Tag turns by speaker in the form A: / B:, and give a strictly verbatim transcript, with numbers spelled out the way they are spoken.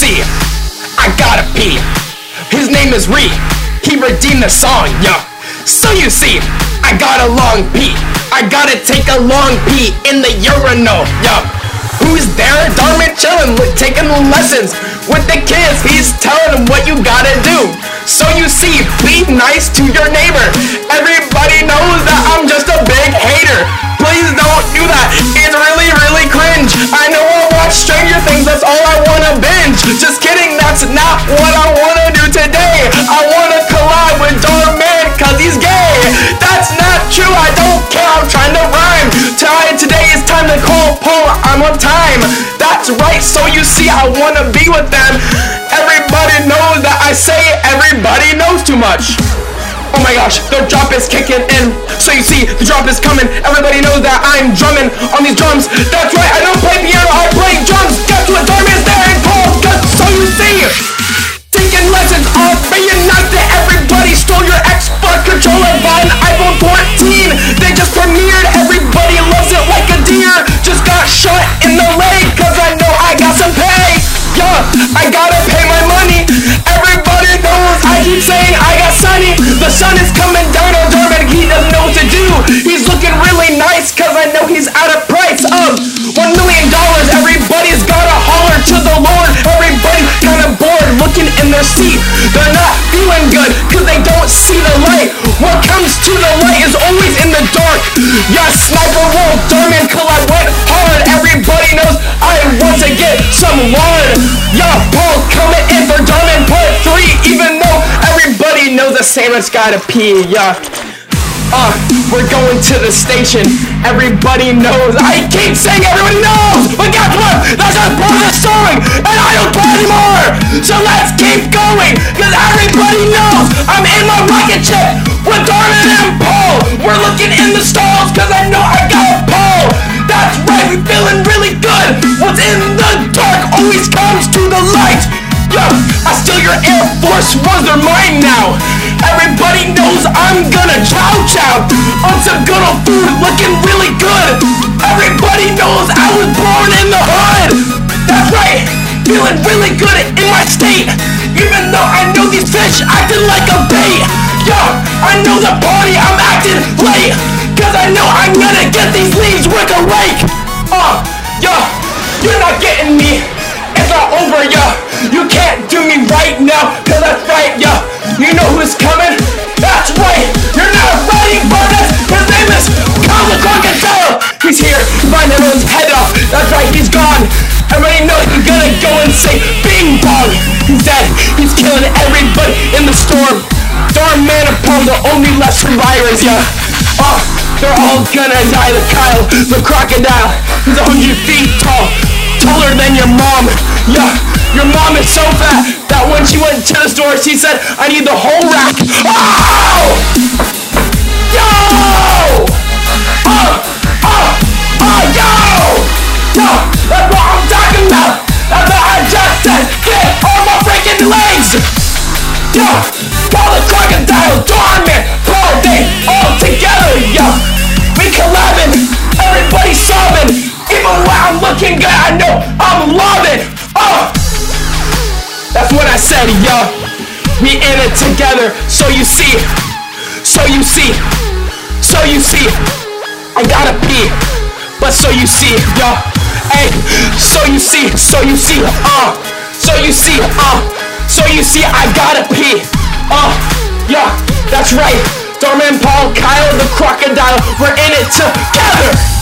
A: see, I gotta pee. His name is Ree, he redeemed the song, yeah. So you see, I got a long pee. I gotta take a long pee in the urinal, yeah. Who's there? Darman chillin', taking lessons with the kids. He's telling them what you gotta do. So you see, be nice to your neighbor. Everybody knows that I'm just a big hater. Please don't do that. It's really, really cringe. I know I watch Stranger Things, that's all I wanna binge. Just kidding, that's not what I wanna do today. I wanna collab with Darman cause he's gay. That's not true, I don't care, I'm trying to rhyme. Today is time to call Paul, I'm on time. That's right, so you see I wanna be with them. Everybody knows that I say everybody knows too much. Oh my gosh, the drop is kicking in. So you see, the drop is coming. Everybody knows that I'm drumming on these drums. That's right, I don't play piano, I play drums. Guess what, Darman's there and Paul. So you see, taking lessons off, being nice to everybody. Stole your Xbox controller, bought an iPhone fourteen. They just premiered, everybody loves it like a deer. Just got shot in the leg, cause I know I got some pay. Yeah, I gotta pay my money. Everybody knows I keep saying I got sunny. The sun is coming down on Darman, he doesn't know what to do. He's looking really nice, cause I know he's at a price of one million dollars. Everybody's gotta holler to the Lord. Everybody's kinda bored, looking in their seat. They're not feeling good, cause they don't see the light. What comes to the light is always in the dark. Yeah, Sniper Wolf, Darman collab went hard. Everybody knows I want to get some lard. Yeah, Paul coming in for Darman part three. Even though everybody knows that Samus gotta pee, yeah. Uh, we're going to the station. Everybody knows. I keep saying everybody knows, but guess what? That's just part of the song, and I don't play anymore. So let's keep going, cause everybody knows I'm in my rocket ship with Darman and Paul. We're looking in the stalls, cause I know I got a Paul. That's right, we feeling really good. What's in the dark always comes to the light. Yo, I steal your Air Force Ones, they're mine now. Everybody knows I'm gonna chow chow on some good old food, looking really good. Everybody knows I was born in the hood. That's right, feeling really good in my state. Even though I know these fish acting like a bait. Yo, I know the party, I'm acting late, cause I know I'm gonna get these leaves with a rake. Uh, yo, you're not getting me. It's not over, yo. You can't do me right now, cause that's right, yo. You know who's coming? That's right. You're not ready for this. His name is Kyle the Crocodile. He's here. Find everyone's head off. That's right, he's gone. Everybody knows he's gonna go and say bing bong. He's dead. He's killing everybody in the storm. Darman and Paul, the only left survivors, yeah. Oh, they're all gonna die. The Kyle, the crocodile. He's a hundred feet tall. Taller than your mom. Yeah, your mom is so fat that when she went to the store, she said, I need the whole rack. Oh! Yo! Oh! Oh! Oh, yo! Yo! That's what I'm talking about! That's what I just said! Get on my freaking legs! Yo! Paul the Crocodile, Darman, Paul, they all together, yo! We collabing! Everybody sobbing! Even when I'm looking good, I know I'm loving. Oh, that's what I said, yo. We in it together. So you see, so you see, so you see. I gotta pee, but so you see, yo. Hey, so you see, so you see, uh, so you see, uh, so you see. I gotta pee. Uh, yeah, that's right. Darman, Paul, Kyle, the crocodile. We're in it together.